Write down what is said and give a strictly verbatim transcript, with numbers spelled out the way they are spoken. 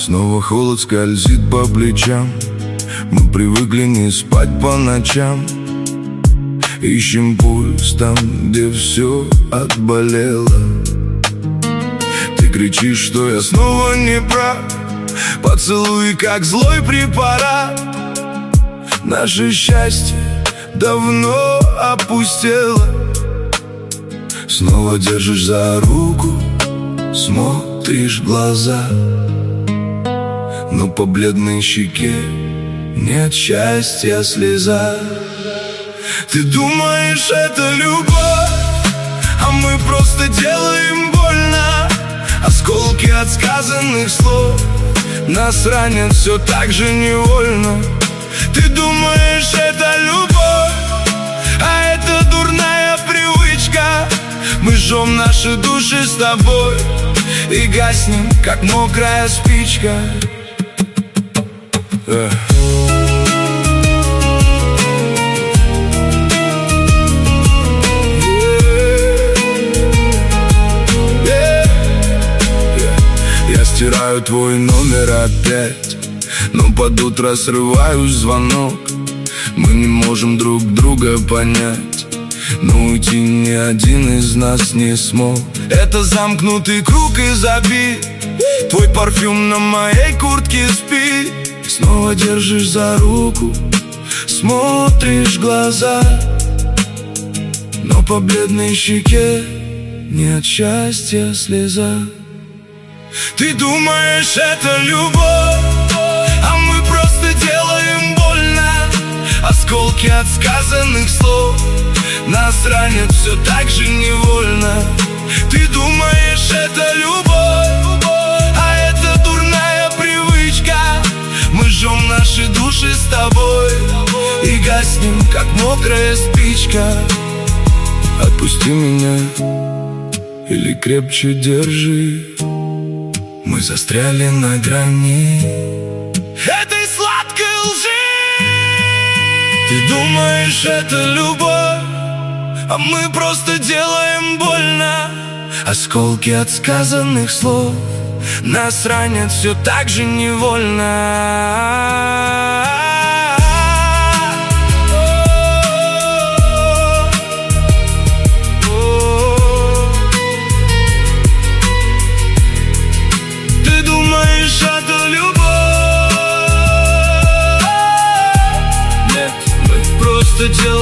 Снова холод скользит по плечам. Мы привыкли не спать по ночам. Ищем пульс там, где все отболело. Ты кричишь, что я снова не прав. Поцелуй, как злой препарат. Наше счастье давно опустело. Снова держишь за руку, смотришь в глаза, но по бледной щеке нет счастья слеза. Ты думаешь, это любовь, а мы просто делаем больно. Осколки от сказанных слов нас ранят все так же невольно. Ты думаешь, это любовь, а это дурная привычка. Мы жжем наши души с тобой и гаснем, как мокрая спичка. Эх. Я стираю твой номер опять, но под утро срываю звонок. Мы не можем друг друга понять, но уйти ни один из нас не смог. Это замкнутый круг и забит. Твой парфюм на моей куртке спит. Снова держишь за руку, смотришь в глаза, но по бледной щеке нет счастья слеза. Ты думаешь, это любовь, а мы просто делаем больно. Осколки от сказанных слов нас ранят все так же невольно. Ты думаешь, это любовь, а это дурная привычка. Мы жжем наши души с тобой и гаснем, как мокрая спичка. Отпусти меня или крепче держи. Мы застряли на грани этой сладкой лжи. Ты думаешь, это любовь, а мы просто делаем больно. Осколки от сказанных слов нас ранят все так же невольно. Это любовь. Нет, мы просто делаем